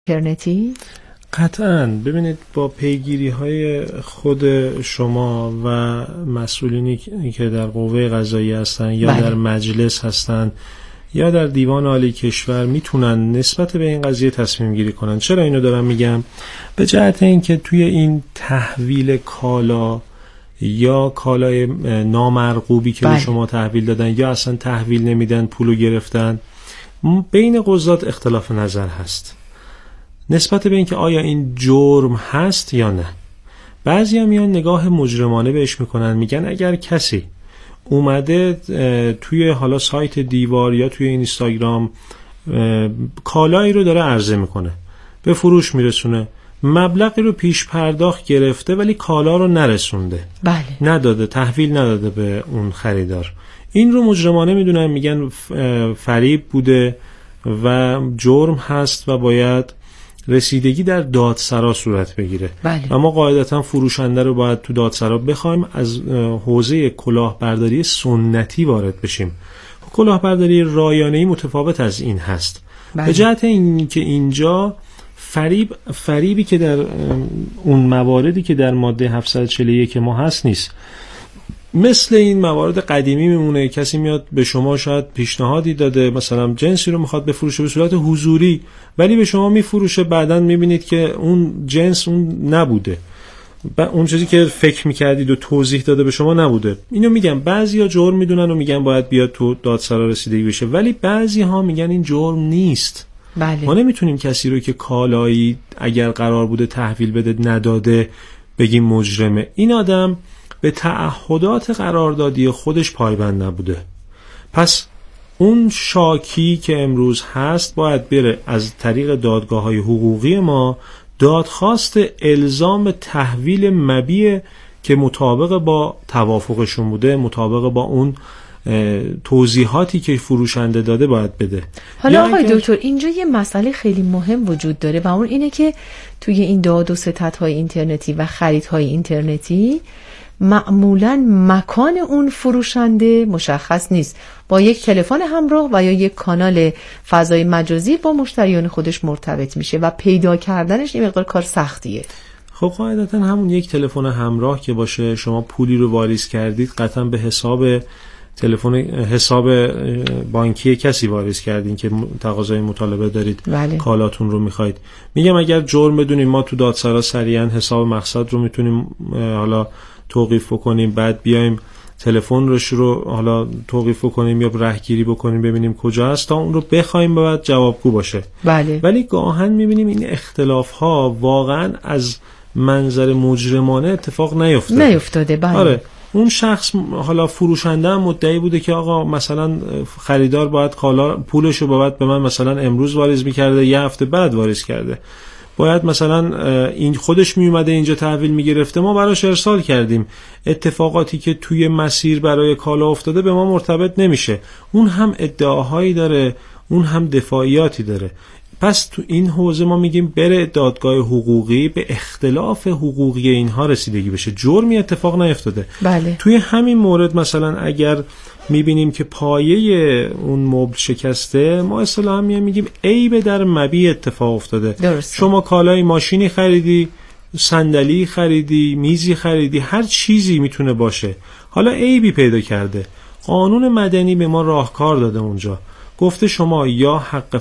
اینترنتی؟ قطعاً. ببینید با پیگیری‌های خود شما و مسئولینی که در قوه قضاییه هستن یا در مجلس هستن یا در دیوان عالی کشور میتونن نسبت به این قضیه تصمیم گیری کنن. چرا اینو دارم میگم؟ به جهت اینکه توی این تحویل کالا یا کالای نامرغوبی که به شما تحویل دادن یا اصلا تحویل نمیدن پولو گرفتن، بین قضات اختلاف نظر هست نسبت به اینکه آیا این جرم هست یا نه. بعضیا میان نگاه مجرمانه بهش میکنن، میگن اگر کسی اومده توی حالا سایت دیوار یا توی اینستاگرام کالایی رو داره عرضه میکنه، به فروش میرسونه، مبلغی رو پیش پرداخت گرفته ولی کالا رو نرسونده، نداده، تحویل نداده به اون خریدار، این رو مجرمانه میدونن، میگن فریب بوده و جرم هست و باید رسیدگی در دادسرا صورت بگیره. و ما قاعدتا فروشنده رو باید تو دادسرا بخوایم از حوزه کلاهبرداری سنتی وارد بشیم. کلاهبرداری رایانه‌ای متفاوت از این هست. به جهت این که اینجا فریبی که در اون مواردی که در ماده 741 ما هست نیست. مثل این موارد قدیمی میمونه، کسی میاد به شما شاید پیشنهادی داده، مثلا جنسی رو میخواد بفروشه به صورت حضوری ولی به شما میفروشه، بعداً میبینید که اون جنس اون نبوده، اون چیزی که فکر میکردید و توضیح داده به شما نبوده. اینو میگم بعضیا جرم میدونن و میگن باید بیاد تو دادسرا رسیدگی بشه، ولی بعضی ها میگن این جرم نیست. ما نمیتونیم کسی رو که کالایی اگر قرار بوده تحویل بده نداده بگیم مجرمه. این آدم به تعهدات قراردادی خودش پایبند نبوده. پس اون شاکی که امروز هست باید بره از طریق دادگاه‌های حقوقی ما دادخواست الزام تحویل مبیع که مطابق با توافقشون بوده، مطابق با اون توضیحاتی که فروشنده داده باید بده. حالا آقای دکتر اینجا یه مسئله خیلی مهم وجود داره و اون اینه که توی این داد و ستدهای اینترنتی و خریدهای اینترنتی معمولاً مکان اون فروشنده مشخص نیست، با یک تلفن همراه و یا یک کانال فضای مجازی با مشتریان خودش مرتبط میشه و پیدا کردنش این مقدار کار سختیه. خب قاعدتاً همون یک تلفن همراه که باشه، شما پولی رو واریز کردید قطعاً به حساب بانکی کسی واریز کردین که تقاضای مطالبه دارید، کالاتون رو میخواید. میگم اگر جرم بدونیم ما تو دادسرا سریعا حساب مقصد رو میتونیم حالا توقیف بکنیم، بعد بیایم تلفن رو حالا توقیف بکنیم یا رهگیری بکنیم ببینیم کجا هست تا اون رو بخوایم بعد جوابگو باشه. ولی گاهن میبینیم این اختلاف ها واقعا از منظر مجرمانه اتفاق نیفتاده. آره اون شخص حالا فروشنده هم مدعی بوده که آقا مثلا خریدار باید کالا پولشو باید به من مثلا امروز واریز میکرده، یه هفته بعد واریز کرده، باید مثلا این خودش میومده اینجا تحویل میگرفته، ما براش ارسال کردیم، اتفاقاتی که توی مسیر برای کالا افتاده به ما مرتبط نمیشه. اون هم ادعاهایی داره، اون هم دفاعیاتی داره. پس تو این حوزه ما میگیم بره دادگاه حقوقی به اختلاف حقوقی اینها رسیدگی بشه، جرمی اتفاق نیفتاده. توی همین مورد مثلا اگر میبینیم که پایه اون مبل شکسته، ما اصطلاحاً میگیم عیب در مبیع اتفاق افتاده. شما کالای ماشینی خریدی، صندلی خریدی، میزی خریدی، هر چیزی میتونه باشه، حالا عیبی پیدا کرده، قانون مدنی به ما راهکار داده، اونجا گفته شما یا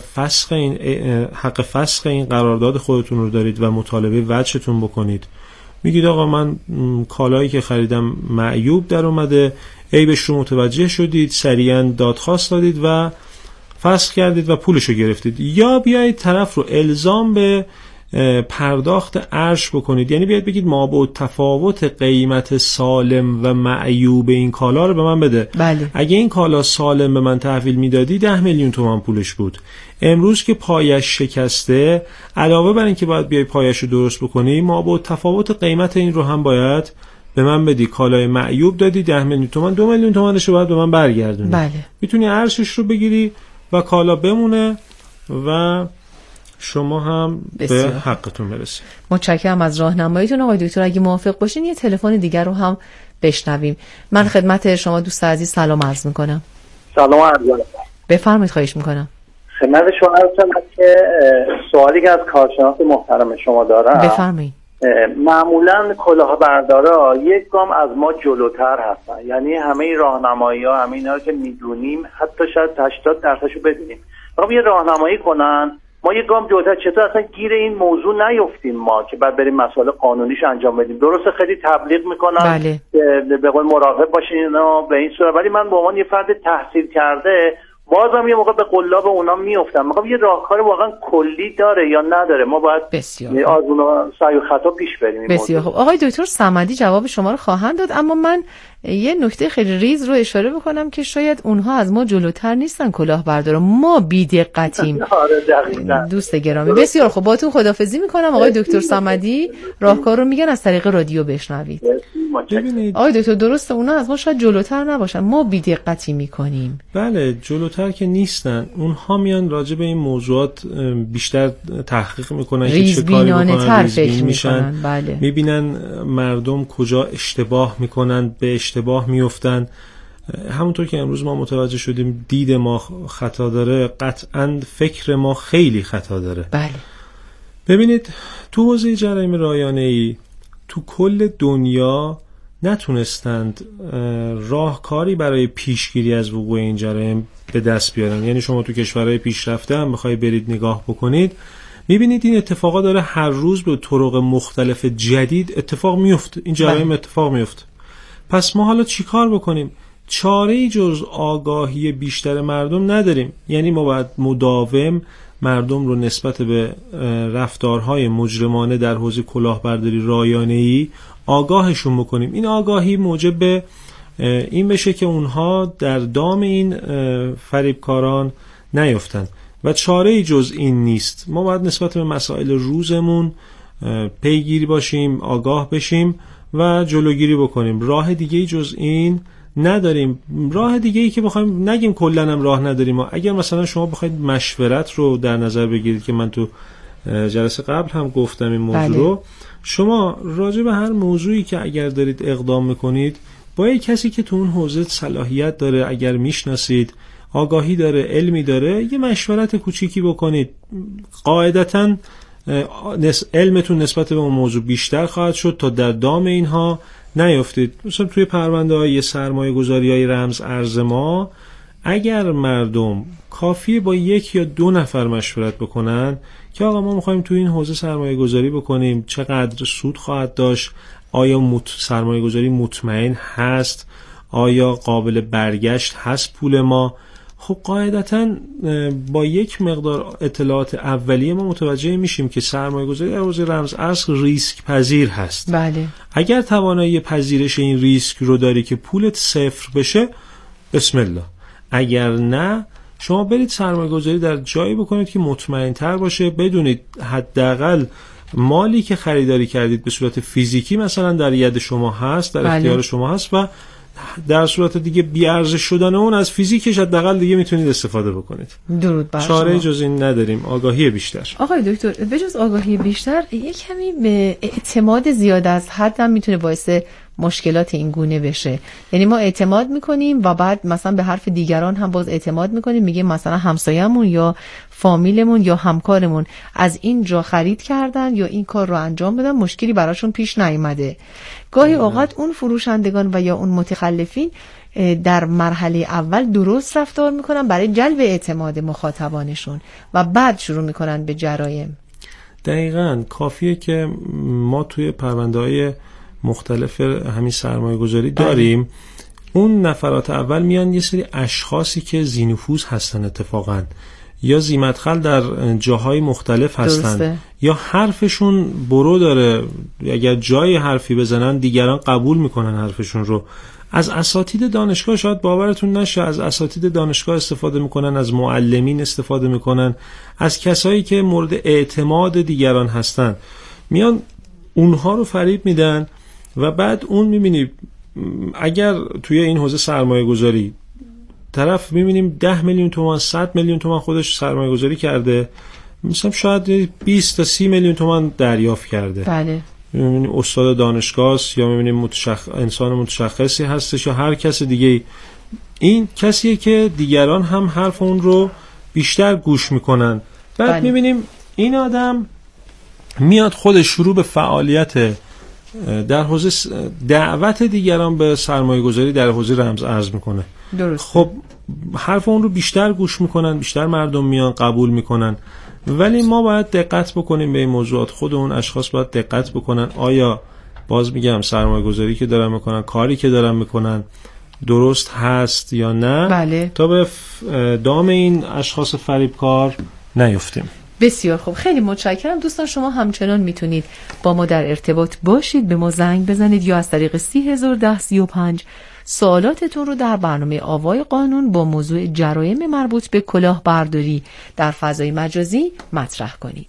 حق فسخ این قرارداد خودتون رو دارید و مطالبه وجهتون بکنید، میگید آقا من کالایی که خریدم معیوب در اومده، عیبش رو متوجه شدید، سریعا دادخواست دادید و فسخ کردید و پولشو گرفتید، یا بیایید طرف رو الزام به پرداخت ارش بکنید، یعنی بیاید بگید ما با تفاوت قیمت سالم و معیوب این کالا رو به من بده. اگه این کالا سالم به من تحویل میدادی 10 میلیون تومان پولش بود، امروز که پایش شکسته علاوه بر این که باید بیای پایش رو درست بکنی، ما با تفاوت قیمت این رو هم باید به من بدی، کالای معیوب دادی 10 میلیون تومان، 2 میلیون تومانش رو باید به من برگردونی. میتونی ارشش رو بگیری و کالا بمونه و شما هم به حقتون برسید. متشکرم از راهنماییتون آقای دکتر. اگه موافق باشین یه تلفن دیگر رو هم بشنویم. من خدمت شما دوست عزیز سلام عرض میکنم. سلام عرض میکنم. بفرمایید، خواهش میکنم. خدمت شما هستم که سوالی که از کارشناس محترم شما دارم. بفرمایید. معمولا کلاهبردارا یک گام از ما جلوتر هستن، یعنی همه راهنمایی‌ها، همه اینا رو که میدونیم، حتی شاید 80% رو بدونیم، فقط یه راهنمایی کنن ما یک گام جلوتر. چطور اصلا گیر این موضوع نیفتیم ما که بعد بریم مسائل قانونیش انجام بدیم؟ درسته خیلی تبلیغ میکنن بله. به قول مراقب باشین اینا به این صورت، ولی من به عنوان یه فرد تحصیل کرده بازم یه موقع به قلاب اونا میافتم. میخوام یه راهکار واقعا کلی داره یا نداره؟ ما باید از اون سعی و خطا پیش بریم. بسیار خوب. آقای دکتر صمدی جواب شما رو خواهند داد، اما من یه نکته خیلی ریز رو اشاره بکنم که شاید اونها از ما جلوتر نیستن کلاهبردارا، ما بی‌دقتیم. دوست گرامی بسیار خوب، باهاتون خداحافظی میکنم. آقای دکتر صمدی راهکار رو میگن، از طریق رادیو بشنوید. ببینید آقای دکتر درسته اونا از ما شاید جلوتر نباشن، ما بی‌دقتی میکنیم. بله جلوتر که نیستن، اونها میان راجع به این موضوعات بیشتر تحقیق میکنن که چه کاری بکنن، ریزبین میشن. بله. میبینن مردم کجا اشتباه میکنن، به اشتباه میفتن. همونطور که امروز ما متوجه شدیم دید ما خطا داره، قطعاً فکر ما خیلی خطا داره. بله. ببینید تو حوزه جرایم رایانه‌ای تو کل دنیا نتونستند راهکاری برای پیشگیری از وقوع این جرایم به دست بیارن. یعنی شما تو کشورهای پیشرفته هم بخوای برید نگاه بکنید، میبینید این اتفاقا داره هر روز به طرق مختلف جدید اتفاق میفته، این جرایم اتفاق میفته. پس ما حالا چی کار بکنیم؟ چاره‌ای جز آگاهی بیشتر مردم نداریم. یعنی ما باید مداوم مردم رو نسبت به رفتارهای مجرمانه در حوزه کلاهبرداری رایانه‌ای آگاهشون بکنیم. این آگاهی موجب به این بشه که اونها در دام این فریبکاران نیفتن و چاره‌ای جز این نیست. ما باید نسبت به مسائل روزمون پیگیری باشیم، آگاه بشیم و جلوگیری بکنیم. راه دیگه‌ای جز این نداریم. راه دیگه‌ای که بخوایم نگیم کلاً هم راه نداریم. اگر مثلا شما بخواید مشورت رو در نظر بگیرید که من تو جلسه قبل هم گفتم این موضوع رو، شما راجع به هر موضوعی که اگر دارید اقدام میکنید با یک کسی که تو اون حوزه صلاحیت داره، اگر میشناسید، آگاهی داره، علمی داره، یه مشورت کوچیکی بکنید. قاعدتاً علمتون نسبت به اون موضوع بیشتر خواهد شد تا در دام اینها نیافتید. مثلا توی پرونده‌های سرمایه‌گذاری‌های رمز ارز ما اگر مردم کافیه با یک یا دو نفر مشورت بکنن که آقا ما می‌خوایم توی این حوزه سرمایه‌گذاری بکنیم، چقدر سود خواهد داشت، آیا سرمایه‌گذاری مطمئن هست، آیا قابل برگشت هست پول ما، خب قاعدتاً با یک مقدار اطلاعات اولیه ما متوجه میشیم که سرمایه‌گذاری در حوزه رمز ارز ریسک پذیر هست. بله. اگر توانایی پذیرش این ریسک رو داری که پولت صفر بشه، بسم الله. اگر نه، شما برید سرمایه‌گذاری در جایی بکنید که مطمئن تر باشه، بدونید حداقل مالی که خریداری کردید به صورت فیزیکی مثلا در ید شما هست، در اختیار شما هست و در صورت دیگه بی ارزش شدن اون از فیزیکش حداقل دیگه میتونید استفاده بکنید. درود بر شما. چاره جز این نداریم، آگاهی بیشتر. آقای دکتر به جز آگاهی بیشتر یک کمی به اعتماد زیاد از حد هم میتونه باعث مشکلات این گونه بشه. یعنی ما اعتماد میکنیم و بعد مثلا به حرف دیگران هم باز اعتماد میکنیم، میگیم مثلا همسایه‌مون یا فامیلمون یا همکارمون از این جا خرید کردن یا این کار رو انجام دادن، مشکلی براشون پیش نیامده. گاهی اوقات اون فروشندگان و یا اون متخلفین در مرحله اول درست رفتار میکنن برای جلب اعتماد مخاطبانشون و بعد شروع میکنن به جرایم. دقیقاً کافیه که ما توی پرونده‌های مختلف همین سرمایه گذاری داریم، اون نفرات اول میان یه سری اشخاصی که ذی‌نفوذ هستن اتفاقاً یا ذی‌مدخل در جاهای مختلف هستن درسته. یا حرفشون برو داره، اگر جای حرفی بزنن دیگران قبول میکنن حرفشون رو. از اساتید دانشگاه شاید باورتون نشه، از اساتید دانشگاه استفاده میکنن، از معلمین استفاده میکنن، از کسایی که مورد اعتماد دیگران هستن، میان اونها رو فریب میدن و بعد اون میبینی اگر توی این حوزه سرمایه گذاری طرف میبینیم 10 میلیون تومان 100 میلیون تومان خودش سرمایه گذاری کرده، مثلا شاید 20 تا 30 میلیون تومان دریافت کرده. بله. میبینیم استاد دانشگاه است یا میبینیم انسان متشخصی هستش یا هر کس دیگه. این کسیه که دیگران هم حرف اون رو بیشتر گوش میکنن. بعد میبینیم این آدم میاد خودش شروع به فعالیت در حوزه دعوت دیگران به سرمایه گذاری در حوزه رمز ارز میکنه. درست. خب حرف اون رو بیشتر گوش میکنن، بیشتر مردم میان قبول میکنن، ولی ما باید دقت بکنیم به این موضوعات. خود اون اشخاص باید دقت بکنن آیا باز میگم سرمایه گذاری که دارن میکنن، کاری که دارن میکنن درست هست یا نه. بله. تا به دام این اشخاص فریبکار نیفتیم. بسیار خوب، خیلی متشکرم. دوستان شما همچنان میتونید با ما در ارتباط باشید، به ما زنگ بزنید یا از طریق 301035 سوالاتتون رو در برنامه آوای قانون با موضوع جرایم مربوط به کلاهبرداری در فضای مجازی مطرح کنید.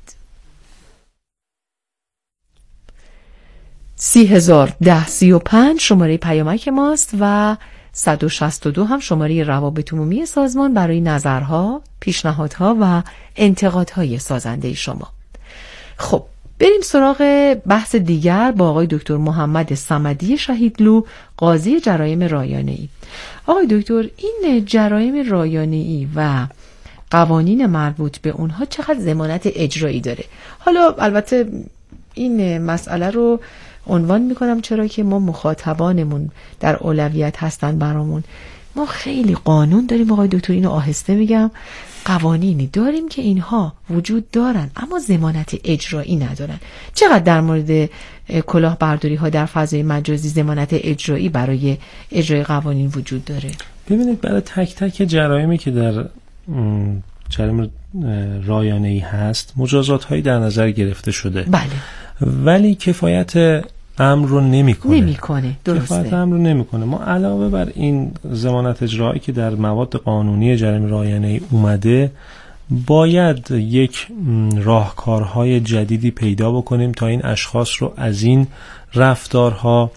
301035 شماره پیامک ماست و 162 هم شماره روابط عمومی سازمان برای نظرها، پیشنهادها و انتقادهای سازنده شما. خب بریم سراغ بحث دیگر با آقای دکتر محمد صمدی شهیدلو، قاضی جرایم رایانه‌ای. آقای دکتر، این جرایم رایانه‌ای و قوانین مربوط به اونها چقدر ضمانت اجرایی داره؟ حالا البته این مسئله رو عنوان میکنم چرا که ما مخاطبانمون در اولویت هستن برامون. ما خیلی قانون داریم آقای دکتر، اینو آهسته میگم، قوانینی داریم که اینها وجود دارن اما ضمانت اجرایی ندارن. چقدر در مورد کلاهبرداری ها در فضای مجازی ضمانت اجرایی برای اجرای قوانین وجود داره؟ ببینید برای تک تک جرایمی که در جرایم رایانه‌ای هست مجازات هایی در نظر گرفته شده. بله. ولی کفایت امر رو نمیکنه. درسته. کفایت امر رو نمیکنه. ما علاوه بر این ضمانت اجرایی که در مواد قانونی جرایم رایانه‌ای اومده، باید یک راهکارهای جدیدی پیدا بکنیم تا این اشخاص رو از این رفتارها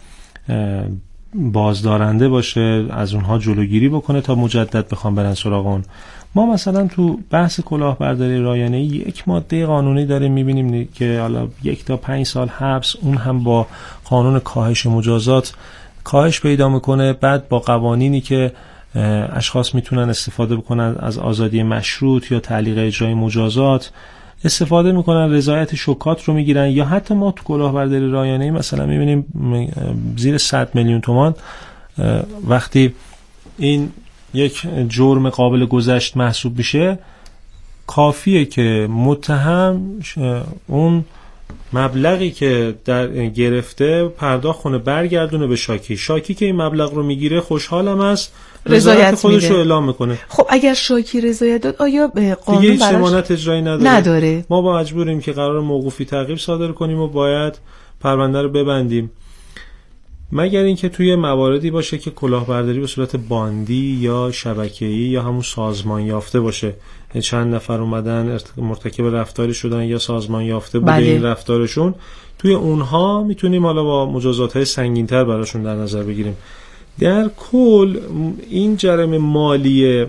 بازدارنده باشه، از اونها جلوگیری بکنه تا مجدد بخوام برن سراغ اون. ما مثلا تو بحث کلاهبرداری رایانه‌ای یک ماده قانونی داریم می‌بینیم که حالا 1 تا 5 سال حبس، اون هم با قانون کاهش مجازات کاهش پیدا میکنه. بعد با قوانینی که اشخاص میتونن استفاده بکنن از آزادی مشروط یا تعلیق اجرای مجازات استفاده میکنن، رضایت شکات رو میگیرن. یا حتی ما تو کلاهبرداری رایانه‌ای مثلا می‌بینیم زیر 100 میلیون تومان وقتی این یک جرم قابل گذشت محسوب میشه، کافیه که متهم اون مبلغی که در گرفته پرداخت کنه، برگردونه به شاکی. شاکی که این مبلغ رو میگیره خوشحالم است، رضایت خودش رو اعلام میکنه. خب اگر شاکی رضایت داد، آیا قانون دیگه هیچ ضمانت اجرایی نداره؟ ما با مجبوریم که قرار موقوفی تعقیب صادر کنیم و باید پرونده رو ببندیم، مگر اینکه توی مواردی باشه که کلاهبرداری به صورت باندی یا شبکه‌ای یا همون سازمان یافته باشه. چند نفر اومدن مرتکب رفتاری شدن یا سازمان یافته بوده این رفتارشون، توی اونها میتونیم حالا با مجازات‌های سنگین‌تر براشون در نظر بگیریم. در کل این جرم مالی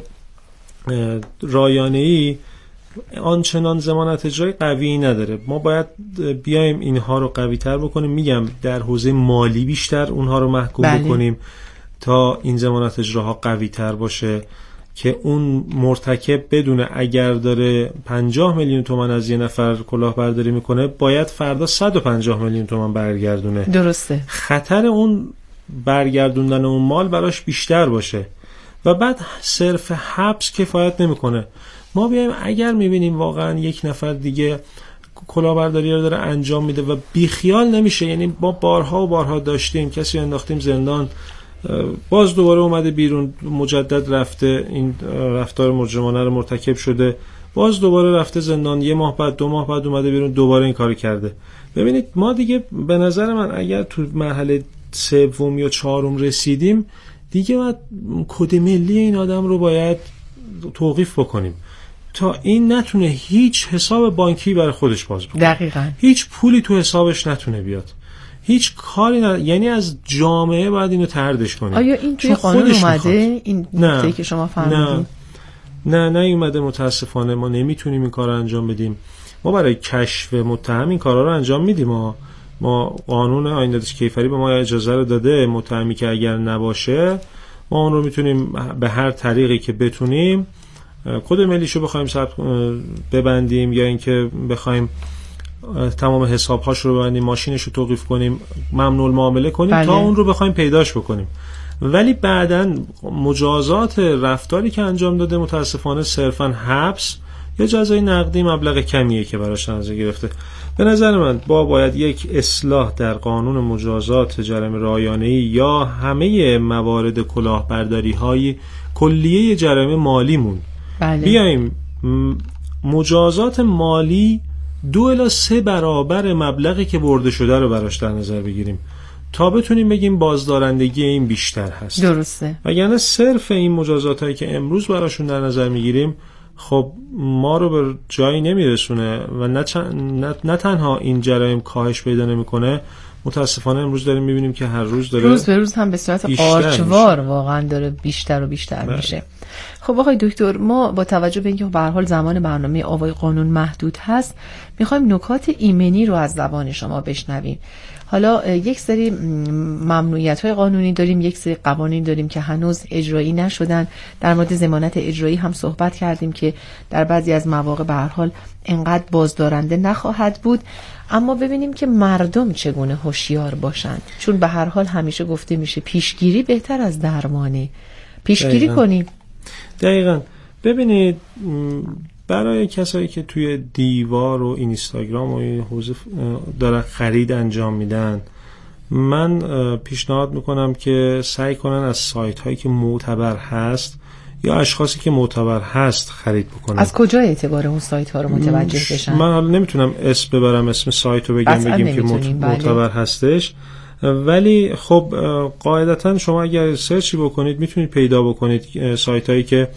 رایانه‌ای آنچنان ضمانت اجرایی قوی نداره. ما باید بیایم اینها رو قوی تر بکنیم. میگم در حوزه مالی بیشتر اونها رو محکوم بکنیم تا این ضمانت اجراها قوی تر باشه که اون مرتکب بدونه اگر داره 50 میلیون تومان از یه نفر کلاهبرداری میکنه باید فردا 150 میلیون تومان برگردونه. درسته. خطر اون برگردوندن اون مال براش بیشتر باشه و بعد صرف حبس کفایت نمیکنه. ما بیایم اگر میبینیم واقعا یک نفر دیگه کلاهبرداری رو داره انجام میده و بیخیال نمیشه، یعنی ما بارها و بارها داشتیم کسی انداختیم زندان، باز دوباره اومده بیرون، مجدد رفته این رفتار مجرمانه رو مرتکب شده، باز دوباره رفته زندان، 1 ماه بعد 2 ماه بعد اومده بیرون دوباره این کارو کرده. ببینید ما دیگه به نظر من اگر تو مرحله 3 یا 4 رسیدیم دیگه باید کد ملی این آدم رو باید توقیف بکنیم تا این نتونه هیچ حساب بانکی برای خودش باز بکنه. دقیقاً. هیچ پولی تو حسابش نتونه بیاد. هیچ کاری یعنی از جامعه باید اینو طردش کنیم. آیا این توی قانون اومده این نکته که شما فرمودید؟ نه اومده. متاسفانه ما نمیتونیم این کارو انجام بدیم. ما برای کشف متهم این کارا رو انجام میدیم. ما قانون آیین دادش کیفری به ما اجازه رو داده، متهمی که اگر نباشه ما اون رو میتونیم به هر طریقی که بتونیم کد ملیشو بخوایم ببندیم یا اینکه بخوایم تمام حساب‌هاش رو ببندیم، ماشینش رو توقیف کنیم، ممنوع المعامله کنیم، بله. تا اون رو بخوایم پیداش بکنیم. ولی بعداً مجازات رفتاری که انجام داده متاسفانه صرفاً حبس یا جزای نقدی مبلغ کمیه که براش اندازه گرفته. به نظر من باید یک اصلاح در قانون مجازات جرایم رایانه‌ای یا همه موارد کلاهبرداری‌های کلیه جرایم مالیمون، بله. بیایم مجازات مالی 2 الی 3 برابر مبلغی که برده شده رو براش در نظر بگیریم تا بتونیم بگیم بازدارندگی این بیشتر هست. درسته. وگرنه صرف این مجازات هایی که امروز براشون در نظر میگیریم خب ما رو به جایی نمیرسونه و نه تنها این جرایم کاهش پیدا نمیکنه، متاسفانه امروز داریم میبینیم که هر روز داره روز به روز هم به صورت قارچوار واقعا داره بیشتر و بیشتر میشه. خب آقای دکتر، ما با توجه به اینکه به هر حال زمان برنامه آوای قانون محدود هست، میخوایم نکات ایمنی رو از زبان شما بشنویم. حالا یک سری ممنوعیت‌های قانونی داریم، یک سری قوانین داریم که هنوز اجرایی نشدن. در مورد ضمانت اجرایی هم صحبت کردیم که در بعضی از مواقع به هر حال انقدر بازدارنده نخواهد بود. اما ببینیم که مردم چگونه هوشیار باشند، چون به هر حال همیشه گفته میشه پیشگیری بهتر از درمانه. پیشگیری کنیم. دقیقاً. ببینید، برای کسایی که توی دیوار و اینستاگرام و این حوزه دارن خرید انجام میدن، من پیشنهاد میکنم که سعی کنن از سایت هایی که معتبر هست یا اشخاصی که معتبر هست خرید بکنن. از کجا اعتبار اون سایت ها رو متوجه بشن؟ من حالا نمیتونم اسم ببرم، اسم سایت رو بگیم که معتبر هستش، ولی خب قاعدتا شما اگر سرچی بکنید میتونید پیدا بکنید سایت هایی که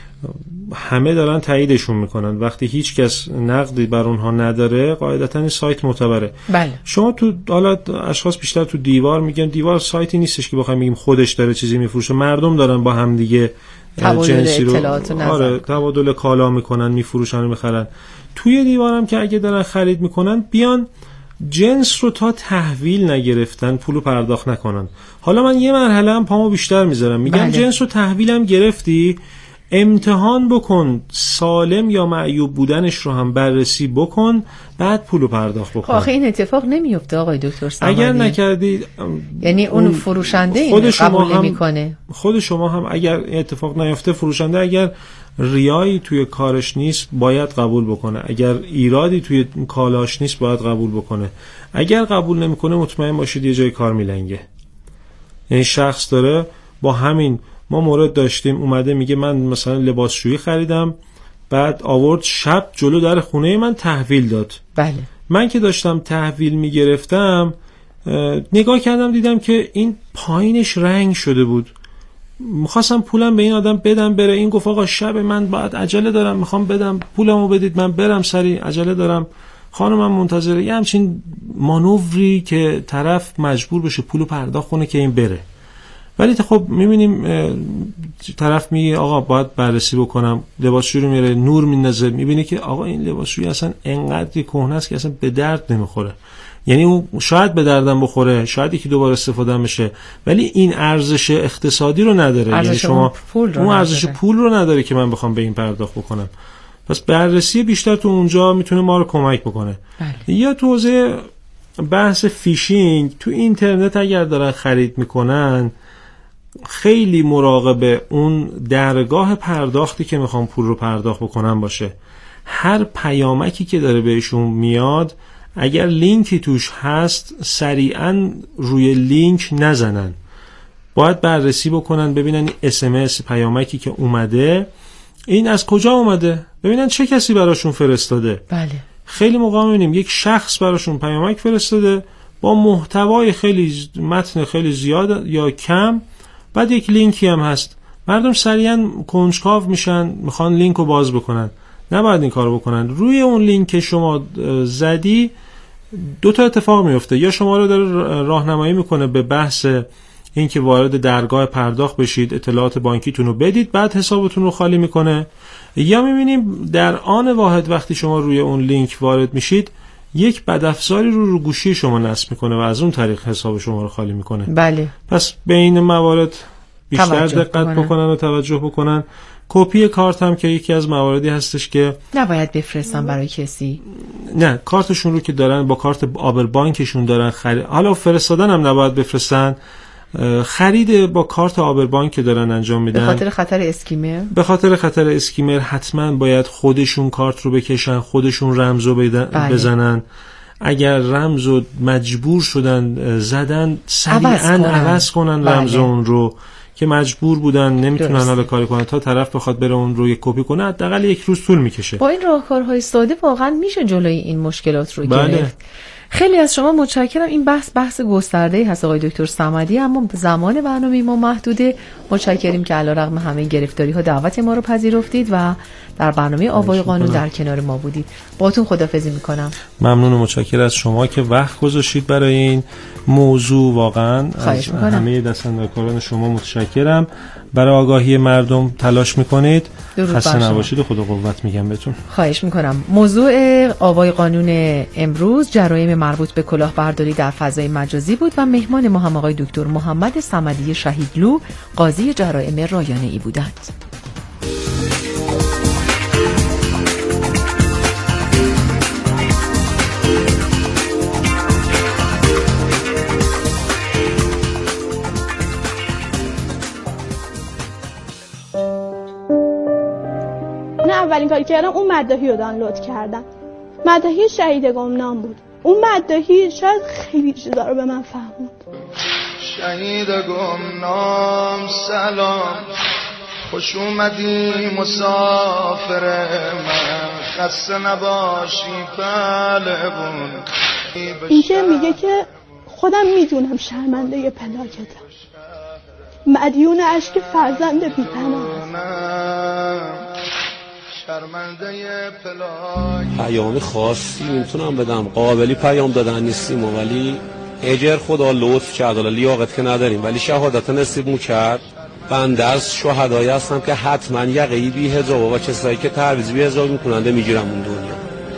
همه دارن تاییدشون میکنن. وقتی هیچ کس نقدی بر اونها نداره قاعدتا این سایت معتبره. بله. شما تو حالا اشخاص بیشتر تو دیوار میگن، دیوار سایتی نیستش که بخوایم بگیم خودش داره چیزی میفروشه، مردم دارن با هم دیگه جنسی رو تبادل کالا میکنن، میفروشن و میخرن. توی دیوارم که اگه دارن خرید میکنن بیان جنس رو تا تحویل نگرفتن پولو پرداخت نکنن. حالا من یه مرحله هم پامو بیشتر میذارم، میگم بله. جنس رو تحویلم گرفتی، امتحان بکن، سالم یا معیوب بودنش رو هم بررسی بکن، بعد پولو پرداخت بکن. آخه این اتفاق نمیفته آقای دکتر سامانی. اگر نکردید یعنی اون فروشنده این قبول نمیکنه. خود شما هم اگر اتفاق نیفته، فروشنده اگر ریایی توی کارش نیست باید قبول بکنه، اگر ایرادی توی کالاش نیست باید قبول بکنه. اگر قبول نمیکنه مطمئن باشید یه جای کار میلنگه. یعنی شخص داره با همین، ما مورد داشتیم اومده میگه من مثلا لباسشویی خریدم، بعد آورد شب جلو در خونه من تحویل داد. بله. من که داشتم تحویل میگرفتم نگاه کردم دیدم که این پایینش رنگ شده بود. میخواستم پولم به این آدم بدم بره، این گفت آقا شب من باید عجله دارم میخوام بدم پولمو بدید من برم سریع عجله دارم، خانمم منتظره. یه همچین مانوری که طرف مجبور بشه پولو پرداخت کنه که این بره. ولی خب میبینیم طرف میگه آقا باید بررسی بکنم، لباسشویی رو میره نور میندازه، میبینه که آقا این لباسشویی اصلا انقدر کهنه است که اصلا به درد نمیخوره. یعنی اون شاید به دردم بخوره، شاید یکی دوباره استفاده بشه، ولی این ارزش اقتصادی رو نداره. یعنی شما اون ارزش پول رو نداره که من بخوام به این پرداخت بکنم. پس بررسی بیشتر تو اونجا میتونه ما رو کمک بکنه. بله. یا تو حوزه بحث فیشینگ تو اینترنت اگر دارن خرید میکنن، خیلی مراقب اون درگاه پرداختی که میخوام پول رو پرداخت بکنم باشه. هر پیامکی که داره بهشون میاد اگر لینکی توش هست سریعا روی لینک نزنن، باید بررسی بکنن ببینن SMS پیامکی که اومده این از کجا اومده، ببینن چه کسی براشون فرستاده. بله. خیلی موقع میبینیم یک شخص براشون پیامک فرستاده با محتوای خیلی متن خیلی زیاد یا کم، بعد یک لینکی هم هست، مردم سریعا کنجکاو میشن میخوان لینک رو باز بکنن. نباید این کارو بکنن. روی اون لینک که شما زدی دو تا اتفاق میفته، یا شما رو داره راهنمایی میکنه به بحث این که وارد درگاه پرداخت بشید، اطلاعات بانکیتون رو بدید، بعد حسابتون رو خالی میکنه، یا میبینیم در آن واحد وقتی شما روی اون لینک وارد میشید یک بدافزاری رو گوشی شما نصب میکنه و از اون طریق حساب شما رو خالی میکنه. بله. پس به این موارد بیشتر دقت بکنن و توجه بکنن. کپی کارت هم که یکی از مواردی هستش که نباید بفرستن برای کسی. نه، کارتشون رو که دارن با کارت آبربانکشون دارن حالا فرستادن هم نباید بفرستن. خرید با کارت آبربانک که دارن انجام میدن به خاطر خطر اسکیمر حتما باید خودشون کارت رو بکشن، خودشون رمزو بزنن. اگر رمزو مجبور شدن زدن سریعا عوض کنن رمز اون رو که مجبور بودن نمیتونن حالا کاری کنن تا طرف بخواد بره اون رو یک کپی کنه، حداقل یک روز طول میکشه. با این راهکارهای ساده واقعا میشه جلوی این مشکلات رو گرفت. خیلی از شما متشکرم. این بحث گسترده‌ای هست آقای دکتر صمدی، اما زمان برنامه ما محدوده. متشکریم که علیرغم همه گرفتاری‌ها دعوت ما رو پذیرفتید و در برنامه آوای قانون در کنار ما بودید. باهاتون خداحافظی می‌کنم. ممنون و متشکرم از شما که وقت گذاشتید برای این موضوع. واقعا از همه دستاندرکاران شما متشکرم. برای آگاهی مردم تلاش میکنید. خسته نباشید و خدا قوت میگم بهتون. خواهش میکنم. موضوع آوای قانون امروز جرایم مربوط به کلاهبرداری در فضای مجازی بود و مهمان ما هم آقای دکتر محمد صمدی شهیدلو، قاضی جرایم رایانه‌ای بودند. اولین کاری کردم اون مداحی رو دانلود کردم. مداحی شهید گمنام بود. اون مداحی شاید خیلی چیزا رو به من فهموند. شهید گمنام سلام، خوش اومدی مسافر من، خسته نباشی پهلوان. اینکه میگه که خودم میدونم شرمنده پلاکتم، مدیون عشق فرزند بی‌پناهم. پیام خاصی نمیتونم بدم، قابلی پیام دادن نیستیم ولی اجر خدا لطف کرد، حالا لیاقت که نداریم ولی شهادت نصیب مو کرد. بنده از شهدایی هستم که حتما یقه‌ای بی حجاب و کسایی که تعویض بی حجاب میکننده میگیرم اون دنیا.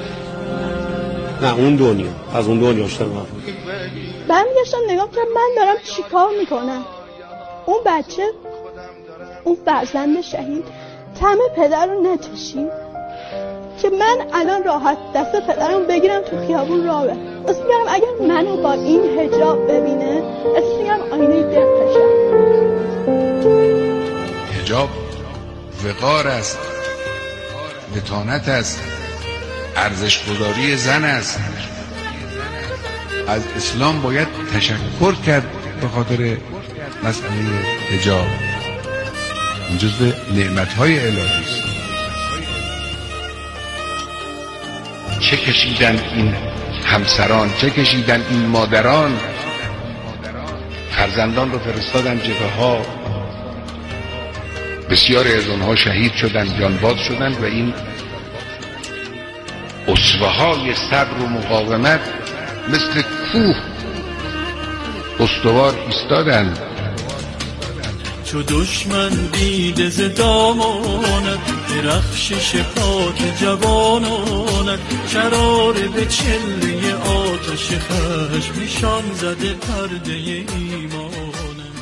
نه اون دنیا، از اون دنیا اشتباه. برمیگشتم نگاه کردم من دارم چیکار میکنم. اون بچه، اون فرزند شهید طعم پدر رو نچشید که من الان راحت دست پدرم بگیرم تو خیابون راه برم. اسم میگم اگر منو با این حجاب ببینه اسم میگم آینه دقشم. حجاب وقار است، متانت است، ارزش‌گذاری زن است. از اسلام باید تشکر کرد به خاطر مسئله حجاب. این جزو نعمت‌های الهی است. چه کشیدن این همسران، چه کشیدن این مادران، فرزندان رو فرستادن جبهه‌ها، بسیاری از اونها شهید شدن، جانباز شدن و این اسوه‌های صبر و مقاومت مثل کوه استوار ایستادن. چو دشمن دیده ز دامانت، درخشش پاک جوانانت، شرار به چله آتش خشم نشان زده پرده ایمانت.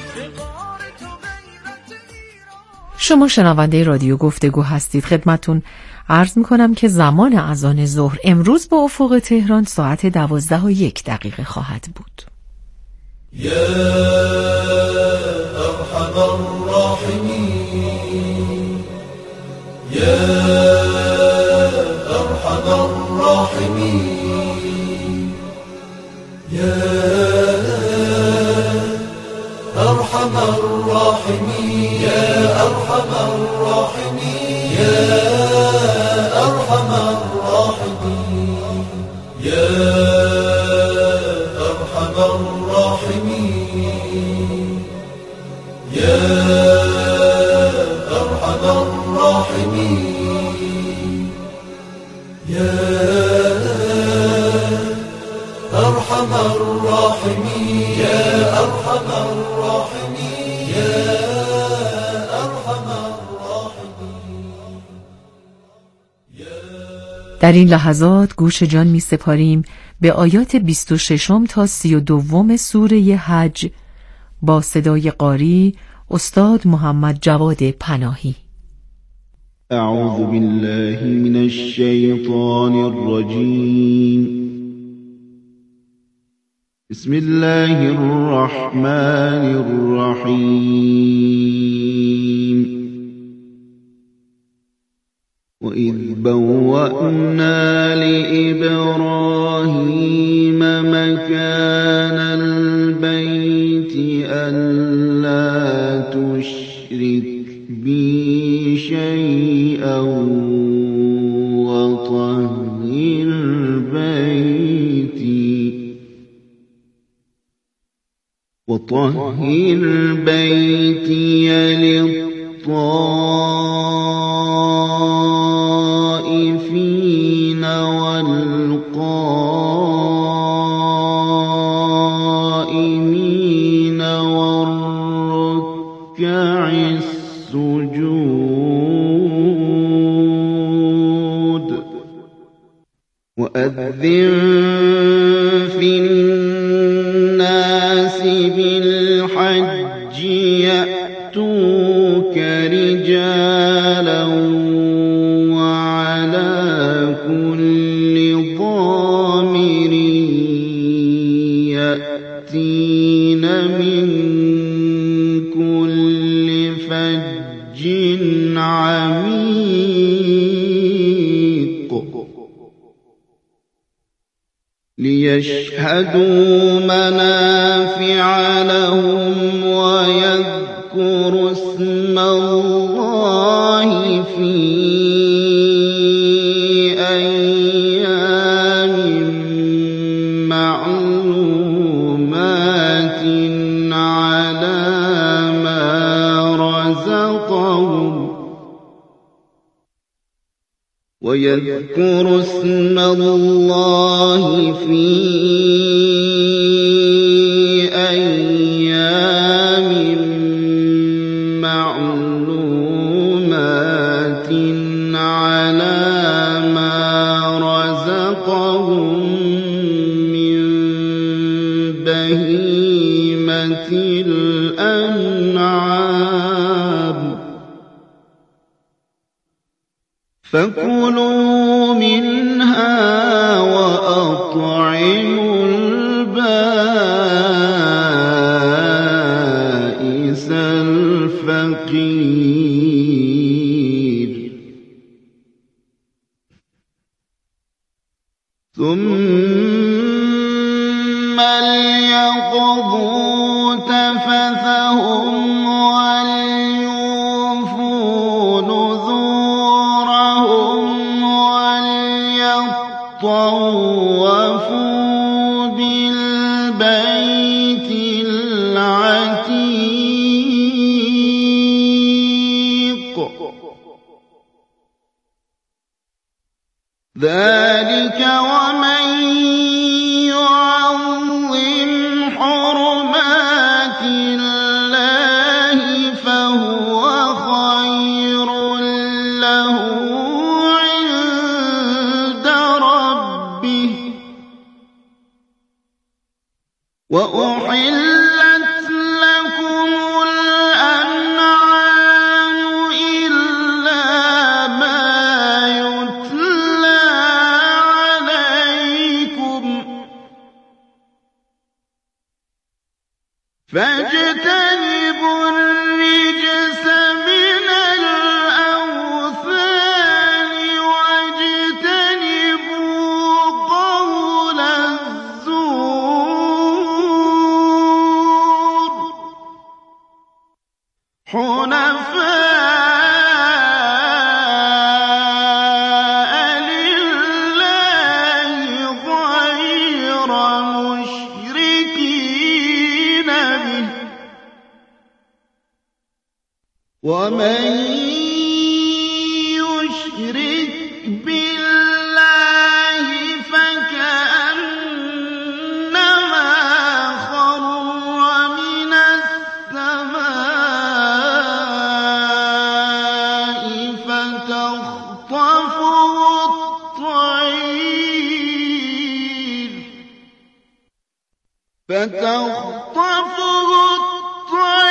شما شنونده رادیو گفتگو هستید. خدمتون عرض میکنم که زمان اذان ظهر امروز با افق تهران ساعت 12:01 خواهد بود. يا أرحم الراحمين يا أرحم الراحمين يا أرحم الراحمين يا أرحم الراحمين يا أرحم الراحمين يا أرحم الراحمين يا أرحم الراحمين يا أرحم الراحمين يا أرحم الراحمين يا أرحم الراحمين. در این لحظات گوش جان می سپاریم به آیات 26 تا 32 سوره حج با صدای قاری استاد محمد جواد پناهی. أعوذ بالله من الشيطان الرجيم. بسم الله الرحمن الرحيم. وإذ بوأنا لإبراهيم مكان البيت ألا تشرك بي شيئا وطهر بيتي للطائفين والقائمين والركع السجود. وأذن في الناس بالحج يأتوك رجالا وعلى كل ضامر يأتين من كل فج عميق ليشهدوا منافع لهم ويذكروا اسم الله في أيام معلومات على ما رزقهم ويذكروا اسم الله في أيام معلومات على ما رزقهم من بهيمة الأنعام فكلوا منها وأطعموا البائس الفقير ثم ليقضوا تفثهم وليوفوا نذورهم وليطوفوا بالبيت العتيق ذلك ومن يعظم حرمات الله فهو خير له عند ربه وأحلت لكم الأنعام إلا ما يتلى عليكم فاجتنبوا الرجس من الأوثان واجتنبوا قول الزور حنفاء لله غير مشركين به ومن يشرك بالله فكأنما خر من السماء فتخطفه الطير